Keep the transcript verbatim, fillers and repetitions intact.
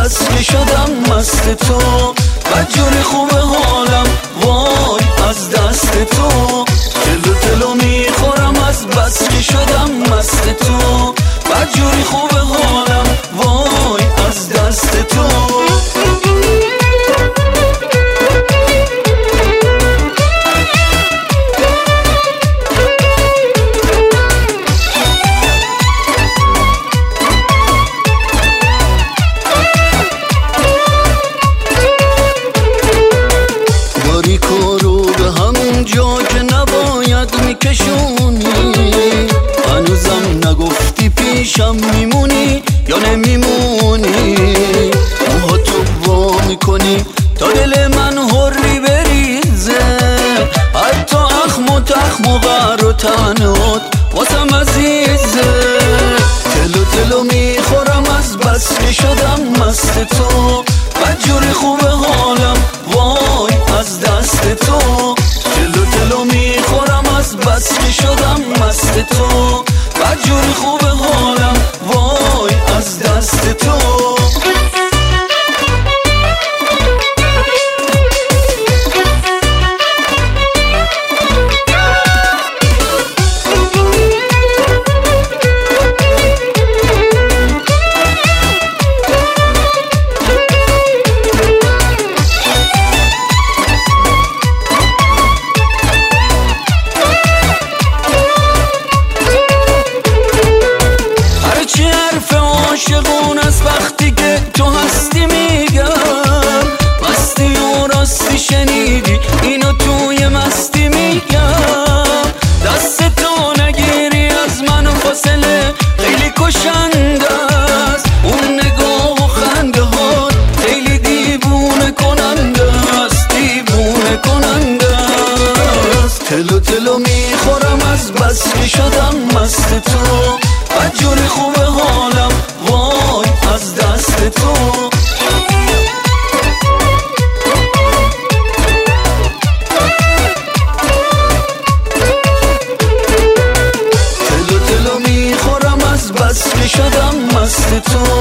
بس که شدم مست تو، بدجوری خوبه حالم وای از دست تو. تلو تلو میخورم از بس که شدم مست تو، بدجوری خوبه حالم وای از دست تو. جا که نباید میکشونی، هنوزم نگفتی پیشم میمونی یا نمیمونی. موهاتو وا میکنی تا دل من حری بریزه، حتی اخم و تخم و غر و تنات واسم عزیزه. تلو تلو میخورم از بس که شدم مست تو، بدجوری خوبه حالم وای از دست تو. تلو تلو میخورم از بس که شدم مست تو، بدجوری خوبه حالم وای از دست تو. عاشقون از وقتی که تو هستی میگم، مستی و راستی شنیدی اینو توی مستی میگم. دست تو نگیری از من و فاصله خیلی کشنده است، اون نگاه و خنده ها خیلی دیوونه کننده است، دیوونه کننده است. تلو تلو میخورم از بس که شدم مست تو، بدجوری خوبه حالم وای از دست تو. تلو تلو میخورم از بس که شدم مست تو،